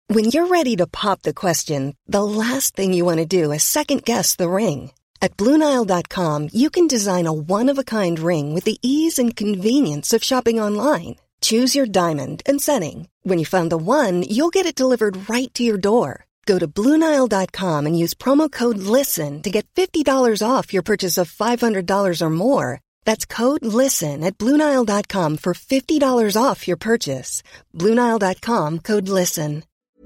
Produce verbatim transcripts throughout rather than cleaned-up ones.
When you're ready to pop the question, the last thing you want to do is second-guess the ring. At Blue Nile dot com, you can design a one-of-a-kind ring with the ease and convenience of shopping online. Choose your diamond and setting. When you find the one, you'll get it delivered right to your door. Go to Blue Nile dot com and use promo code LISTEN to get fifty dollars off your purchase of five hundred dollars or more. That's code LISTEN at Blue Nile dot com for fifty dollars off your purchase. Blue Nile dot com, code LISTEN.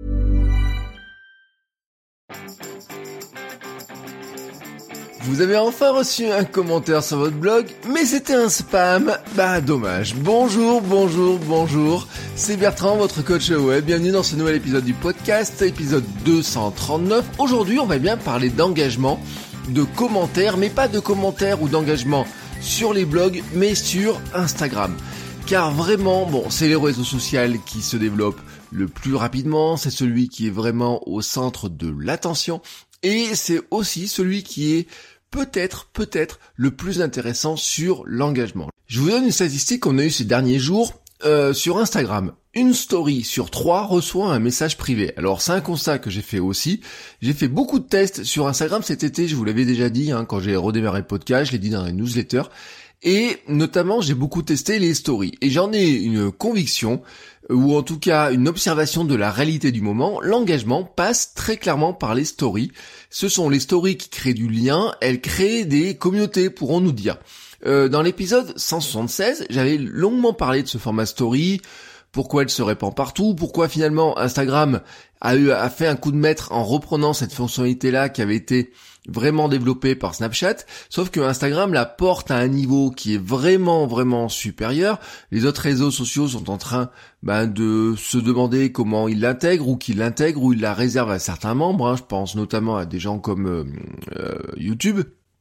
Vous avez enfin reçu un commentaire sur votre blog, mais c'était un spam. Bah dommage. Bonjour, bonjour, bonjour. C'est Bertrand, votre coach web. Bienvenue dans ce nouvel épisode du podcast, épisode deux cent trente-neuf. Aujourd'hui, on va bien parler d'engagement, de commentaires, mais pas de commentaires ou d'engagement sur les blogs, mais sur Instagram. Car vraiment, bon, c'est les réseaux sociaux qui se développent le plus rapidement, c'est celui qui est vraiment au centre de l'attention, et c'est aussi celui qui est peut-être, peut-être le plus intéressant sur l'engagement. Je vous donne une statistique qu'on a eue ces derniers jours euh, sur Instagram. Une story sur trois reçoit un message privé. Alors c'est un constat que j'ai fait aussi. J'ai fait beaucoup de tests sur Instagram cet été, je vous l'avais déjà dit hein, quand j'ai redémarré le podcast, je l'ai dit dans les newsletters. Et notamment, j'ai beaucoup testé les stories. Et j'en ai une conviction, ou en tout cas une observation de la réalité du moment. L'engagement passe très clairement par les stories. Ce sont les stories qui créent du lien, elles créent des communautés, pourrons-nous dire. Euh, dans l'épisode cent soixante-seize, j'avais longuement parlé de ce format story, pourquoi elle se répand partout, pourquoi finalement Instagram a, eu, a fait un coup de maître en reprenant cette fonctionnalité-là qui avait été vraiment développée par Snapchat, sauf que Instagram la porte à un niveau qui est vraiment vraiment supérieur. Les autres réseaux sociaux sont en train ben, de se demander comment ils l'intègrent ou qu'ils l'intègrent ou ils la réservent à certains membres, hein. Je pense notamment à des gens comme euh, euh, YouTube.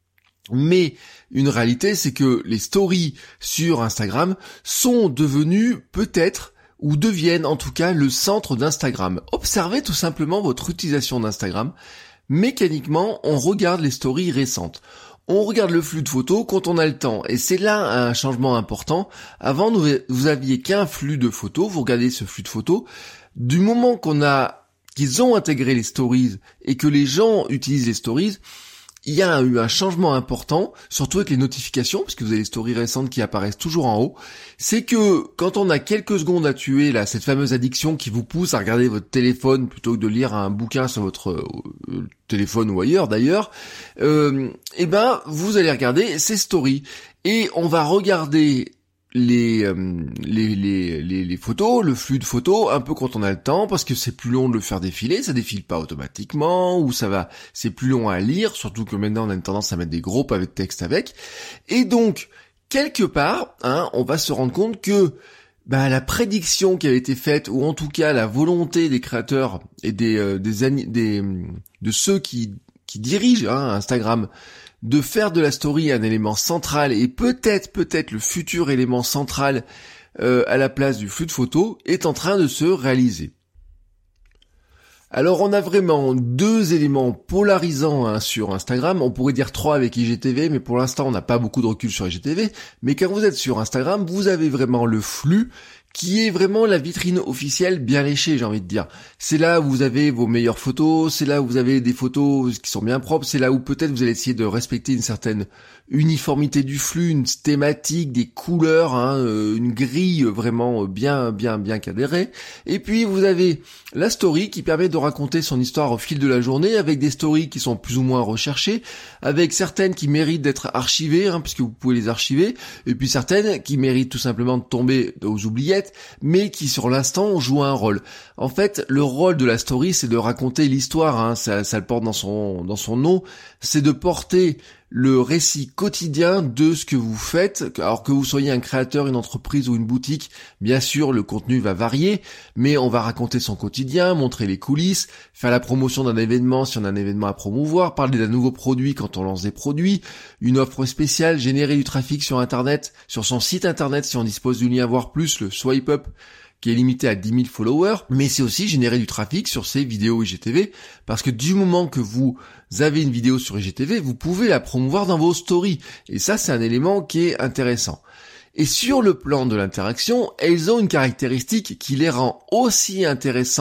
Mais une réalité, c'est que les stories sur Instagram sont devenues peut-être ou deviennent en tout cas le centre d'Instagram. Observez tout simplement votre utilisation d'Instagram. Mécaniquement, on regarde les stories récentes. On regarde le flux de photos quand on a le temps. Et c'est là un changement important. Avant, vous aviez qu'un flux de photos. Vous regardez ce flux de photos. Du moment qu'on a, qu'ils ont intégré les stories et que les gens utilisent les stories, il y a eu un changement important, surtout avec les notifications, parce que vous avez les stories récentes qui apparaissent toujours en haut. C'est que quand on a quelques secondes à tuer, là, cette fameuse addiction qui vous pousse à regarder votre téléphone plutôt que de lire un bouquin sur votre euh, téléphone ou ailleurs d'ailleurs, euh, eh ben vous allez regarder ces stories et on va regarder les, euh, les les les les photos, le flux de photos, un peu quand on a le temps, parce que c'est plus long de le faire défiler, ça défile pas automatiquement, ou ça va, c'est plus long à lire, surtout que maintenant on a une tendance à mettre des gros pavés de texte avec, et donc quelque part, hein, on va se rendre compte que bah, la prédiction qui avait été faite, ou en tout cas la volonté des créateurs et des euh, des, des de ceux qui qui dirigent hein, Instagram, de faire de la story un élément central et peut-être, peut-être le futur élément central euh, à la place du flux de photos est en train de se réaliser. Alors on a vraiment deux éléments polarisants hein, sur Instagram, on pourrait dire trois avec I G T V, mais pour l'instant on n'a pas beaucoup de recul sur I G T V, mais quand vous êtes sur Instagram, vous avez vraiment le flux qui est vraiment la vitrine officielle bien léchée, j'ai envie de dire. C'est là où vous avez vos meilleures photos, c'est là où vous avez des photos qui sont bien propres, c'est là où peut-être vous allez essayer de respecter une certaine uniformité du flux, une thématique, des couleurs, hein, une grille vraiment bien bien bien cadrée. Et puis vous avez la story qui permet de raconter son histoire au fil de la journée, avec des stories qui sont plus ou moins recherchées, avec certaines qui méritent d'être archivées, hein, puisque vous pouvez les archiver, et puis certaines qui méritent tout simplement de tomber aux oubliettes, mais qui sur l'instant jouent un rôle. En fait, le rôle de la story, c'est de raconter l'histoire, hein, ça, ça le porte dans son dans son nom, c'est de porter le récit quotidien de ce que vous faites. Alors que vous soyez un créateur, une entreprise ou une boutique, bien sûr le contenu va varier, mais on va raconter son quotidien, montrer les coulisses, faire la promotion d'un événement si on a un événement à promouvoir, parler d'un nouveau produit quand on lance des produits, une offre spéciale, générer du trafic sur internet, sur son site internet si on dispose du lien voir plus, le swipe up, qui est limité à dix mille followers, mais c'est aussi générer du trafic sur ces vidéos I G T V, parce que du moment que vous avez une vidéo sur I G T V, vous pouvez la promouvoir dans vos stories, et ça c'est un élément qui est intéressant. Et sur le plan de l'interaction, elles ont une caractéristique qui les rend aussi intéressantes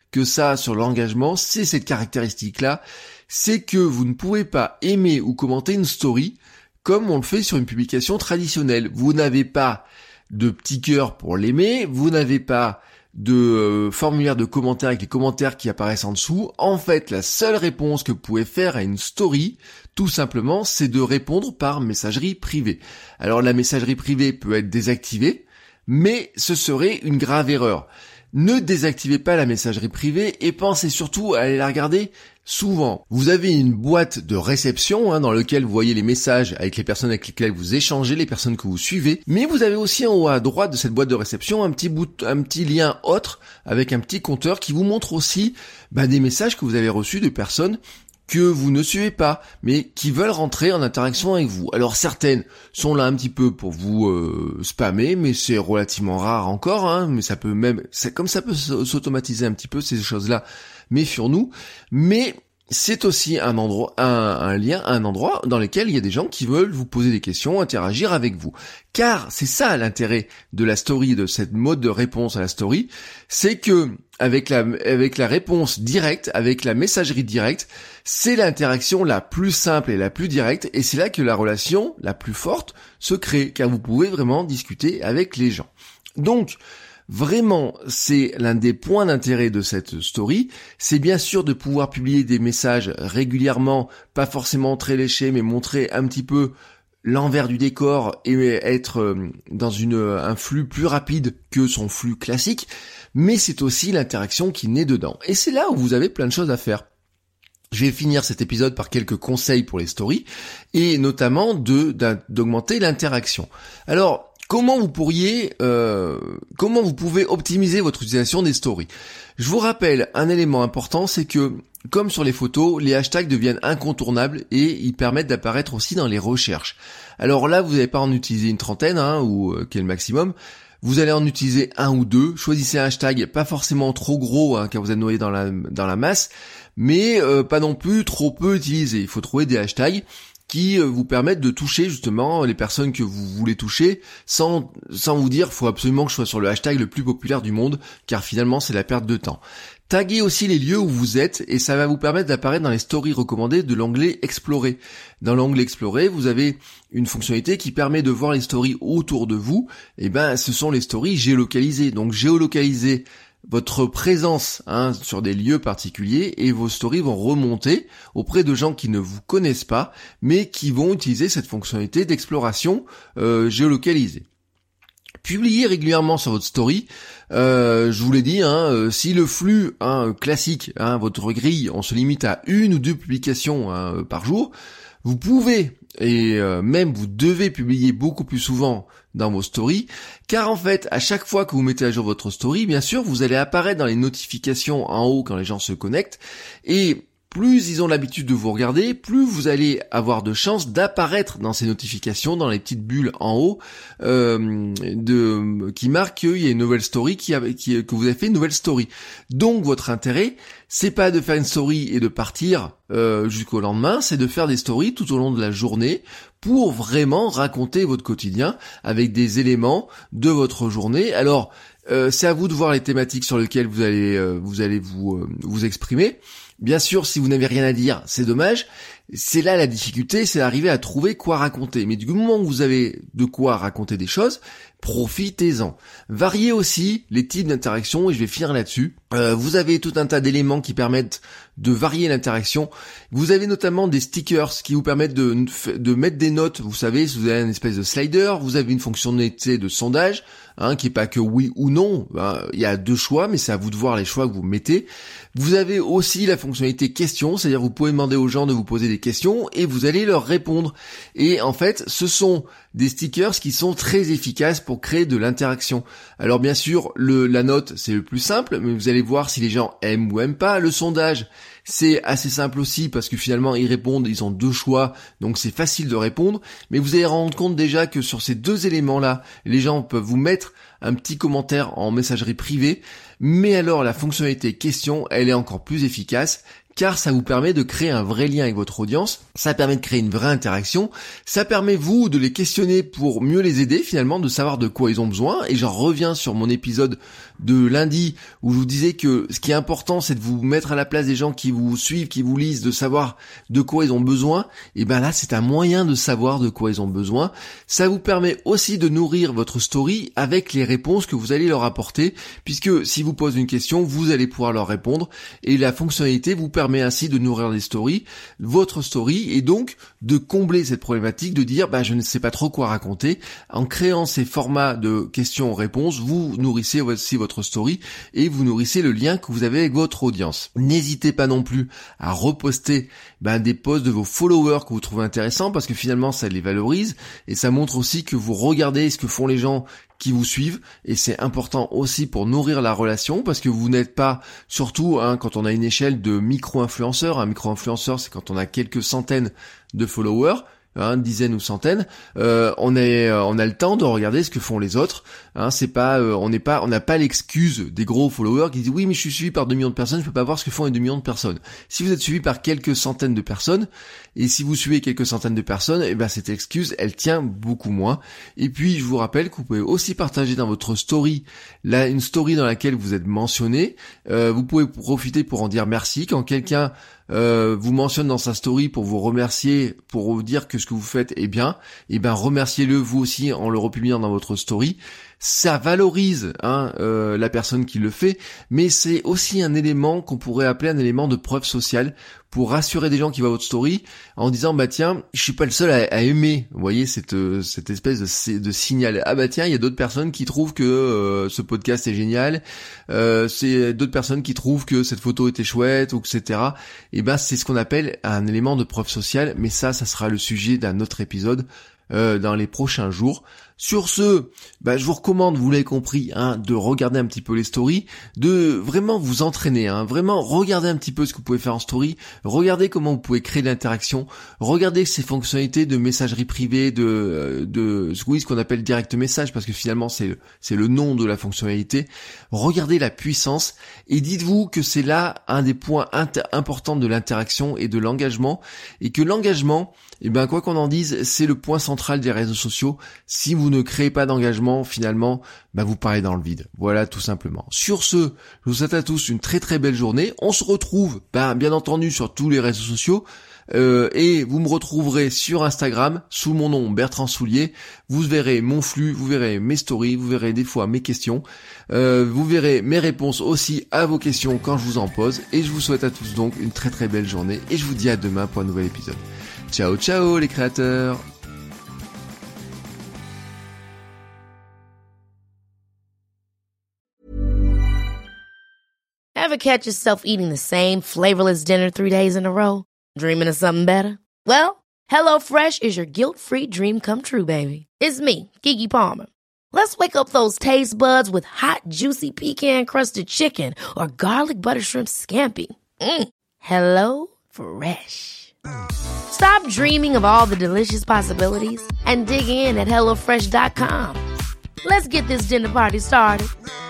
que ça sur l'engagement, c'est cette caractéristique-là, c'est que vous ne pouvez pas aimer ou commenter une story comme on le fait sur une publication traditionnelle. Vous n'avez pas de petit cœur pour l'aimer, vous n'avez pas de euh, formulaire de commentaires avec les commentaires qui apparaissent en dessous. En fait, la seule réponse que vous pouvez faire à une story, tout simplement, c'est de répondre par messagerie privée. Alors la messagerie privée peut être désactivée, mais ce serait une grave erreur. Ne désactivez pas la messagerie privée et pensez surtout à aller la regarder souvent. Vous avez une boîte de réception hein, dans laquelle vous voyez les messages avec les personnes avec lesquelles vous échangez, les personnes que vous suivez, mais vous avez aussi en haut à droite de cette boîte de réception un petit bout, un petit lien autre avec un petit compteur qui vous montre aussi bah, des messages que vous avez reçus de personnes que vous ne suivez pas, mais qui veulent rentrer en interaction avec vous. Alors certaines sont là un petit peu pour vous euh, spammer, mais c'est relativement rare encore, hein, mais ça peut même, c'est comme ça peut s'automatiser un petit peu ces choses-là, méfions-nous, mais c'est aussi un endroit, un, un lien, un endroit dans lequel il y a des gens qui veulent vous poser des questions, interagir avec vous. Car c'est ça l'intérêt de la story, de cette mode de réponse à la story, c'est que avec la, avec la réponse directe, avec la messagerie directe, c'est l'interaction la plus simple et la plus directe, et c'est là que la relation la plus forte se crée, car vous pouvez vraiment discuter avec les gens. Donc, vraiment, c'est l'un des points d'intérêt de cette story, c'est bien sûr de pouvoir publier des messages régulièrement, pas forcément très léchés, mais montrer un petit peu l'envers du décor et être dans une, un flux plus rapide que son flux classique, mais c'est aussi l'interaction qui naît dedans. Et c'est là où vous avez plein de choses à faire. Je vais finir cet épisode par quelques conseils pour les stories, et notamment de, d'augmenter l'interaction. Alors, comment vous pourriez, euh, comment vous pouvez optimiser votre utilisation des stories? Je vous rappelle un élément important, c'est que, comme sur les photos, les hashtags deviennent incontournables et ils permettent d'apparaître aussi dans les recherches. Alors là, vous n'allez pas en utiliser une trentaine, hein, ou euh, qui est le maximum. Vous allez en utiliser un ou deux. Choisissez un hashtag pas forcément trop gros, hein, car vous êtes noyé dans la dans la masse, mais euh, pas non plus trop peu utilisé. Il faut trouver des hashtags qui vous permettent de toucher justement les personnes que vous voulez toucher sans sans vous dire faut absolument que je sois sur le hashtag le plus populaire du monde, car finalement c'est la perte de temps. Taguez aussi les lieux où vous êtes et ça va vous permettre d'apparaître dans les stories recommandées de l'onglet Explorer. Dans l'onglet Explorer, vous avez une fonctionnalité qui permet de voir les stories autour de vous. Et ben, ce sont les stories géolocalisées. Donc géolocaliser votre présence hein, sur des lieux particuliers et vos stories vont remonter auprès de gens qui ne vous connaissent pas, mais qui vont utiliser cette fonctionnalité d'exploration euh, géolocalisée. Publiez régulièrement sur votre story. Euh, je vous l'ai dit, hein, euh, si le flux hein, classique, hein, votre grille, on se limite à une ou deux publications hein, par jour, vous pouvez et euh, même vous devez publier beaucoup plus souvent dans vos stories, car en fait, à chaque fois que vous mettez à jour votre story, bien sûr, vous allez apparaître dans les notifications en haut quand les gens se connectent, et plus ils ont l'habitude de vous regarder, plus vous allez avoir de chances d'apparaître dans ces notifications, dans les petites bulles en haut, euh, de, qui marquent qu'il y a une nouvelle story, qui a, qui, que vous avez fait une nouvelle story. Donc votre intérêt, c'est pas de faire une story et de partir euh, jusqu'au lendemain, c'est de faire des stories tout au long de la journée pour vraiment raconter votre quotidien avec des éléments de votre journée. Alors, euh, c'est à vous de voir les thématiques sur lesquelles vous allez euh, vous allez vous euh, vous exprimer. Bien sûr, si vous n'avez rien à dire, c'est dommage. C'est là la difficulté, c'est d'arriver à trouver quoi raconter. Mais du moment où vous avez de quoi raconter des choses, profitez-en. Variez aussi les types d'interactions, et je vais finir là-dessus. Euh, vous avez tout un tas d'éléments qui permettent de varier l'interaction. Vous avez notamment des stickers qui vous permettent de, de mettre des notes. Vous savez, si vous avez une espèce de slider, vous avez une fonctionnalité de sondage, hein, qui est pas que oui ou non. Ben, il y a deux choix, mais c'est à vous de voir les choix que vous mettez. Vous avez aussi la fonctionnalité question, c'est-à-dire vous pouvez demander aux gens de vous poser des questions et vous allez leur répondre. Et en fait, ce sont des stickers qui sont très efficaces pour créer de l'interaction. Alors bien sûr, le, la note, c'est le plus simple, mais vous allez voir si les gens aiment ou aiment pas. Le sondage, c'est assez simple aussi parce que finalement, ils répondent, ils ont deux choix, donc c'est facile de répondre. Mais vous allez rendre compte déjà que sur ces deux éléments-là, les gens peuvent vous mettre un petit commentaire en messagerie privée. Mais alors, la fonctionnalité question, elle est encore plus efficace, car ça vous permet de créer un vrai lien avec votre audience, ça permet de créer une vraie interaction, ça permet vous de les questionner pour mieux les aider finalement, de savoir de quoi ils ont besoin, et j'en reviens sur mon épisode de lundi où je vous disais que ce qui est important, c'est de vous mettre à la place des gens qui vous suivent, qui vous lisent, de savoir de quoi ils ont besoin, et ben là, c'est un moyen de savoir de quoi ils ont besoin. Ça vous permet aussi de nourrir votre story avec les réponses que vous allez leur apporter, puisque si vous posez une question, vous allez pouvoir leur répondre, et la fonctionnalité vous permet ainsi de nourrir les stories, votre story, et donc de combler cette problématique de dire bah je ne sais pas trop quoi raconter. En créant ces formats de questions-réponses, vous nourrissez aussi votre story et vous nourrissez le lien que vous avez avec votre audience. N'hésitez pas non plus à reposter bah, des posts de vos followers que vous trouvez intéressants, parce que finalement ça les valorise et ça montre aussi que vous regardez ce que font les gens qui vous suivent, et c'est important aussi pour nourrir la relation, parce que vous n'êtes pas, surtout hein, quand on a une échelle de micro-influenceur, un micro-influenceur c'est quand on a quelques centaines de followers, hein, dizaines ou centaines, euh, on est, euh, on a le temps de regarder ce que font les autres. Hein, c'est pas, euh, on n'est pas, on n'a pas l'excuse des gros followers qui disent oui mais je suis suivi par deux millions de personnes, je peux pas voir ce que font les deux millions de personnes. Si vous êtes suivi par quelques centaines de personnes, et si vous suivez quelques centaines de personnes, et ben cette excuse elle tient beaucoup moins. Et puis je vous rappelle que vous pouvez aussi partager dans votre story, là une story dans laquelle vous êtes mentionné. Euh, vous pouvez profiter pour en dire merci quand quelqu'un Euh, vous mentionne dans sa story pour vous remercier, pour vous dire que ce que vous faites est bien, et ben remerciez-le vous aussi en le republiant dans votre story. Ça valorise hein, euh, la personne qui le fait, mais c'est aussi un élément qu'on pourrait appeler un élément de preuve sociale pour rassurer des gens qui voient votre story en disant bah tiens, je suis pas le seul à, à aimer, vous voyez cette euh, cette espèce de, de signal. Ah bah tiens, il y a d'autres personnes qui trouvent que euh, ce podcast est génial, euh, c'est d'autres personnes qui trouvent que cette photo était chouette, ou et cetera. Et ben c'est ce qu'on appelle un élément de preuve sociale, mais ça, ça sera le sujet d'un autre épisode euh, dans les prochains jours. Sur ce, bah, je vous recommande, vous l'avez compris, hein, de regarder un petit peu les stories, de vraiment vous entraîner, hein, vraiment regarder un petit peu ce que vous pouvez faire en story, regardez comment vous pouvez créer de l'interaction, regardez ces fonctionnalités de messagerie privée, de, de oui, ce qu'on appelle direct message, parce que finalement c'est, c'est le nom de la fonctionnalité. Regardez la puissance et dites-vous que c'est là un des points inter- importants de l'interaction et de l'engagement, et que l'engagement, eh ben quoi qu'on en dise, c'est le point central des réseaux sociaux. Si vous ne créez pas d'engagement, finalement, bah vous parlez dans le vide. Voilà, tout simplement. Sur ce, je vous souhaite à tous une très très belle journée. On se retrouve, bah, bien entendu, sur tous les réseaux sociaux. Euh, et vous me retrouverez sur Instagram sous mon nom Bertrand Soulier. Vous verrez mon flux, vous verrez mes stories, vous verrez des fois mes questions. Euh, vous verrez mes réponses aussi à vos questions quand je vous en pose. Et je vous souhaite à tous donc une très très belle journée. Et je vous dis à demain pour un nouvel épisode. Ciao ciao les créateurs. Ever catch yourself eating the same flavorless dinner three days in a row? Dreaming of something better? Well, HelloFresh is your guilt-free dream come true, baby. It's me, Keke Palmer. Let's wake up those taste buds with hot, juicy pecan-crusted chicken or garlic butter shrimp scampi. Mm. Hello Fresh. Stop dreaming of all the delicious possibilities and dig in at hello fresh dot com. Let's get this dinner party started.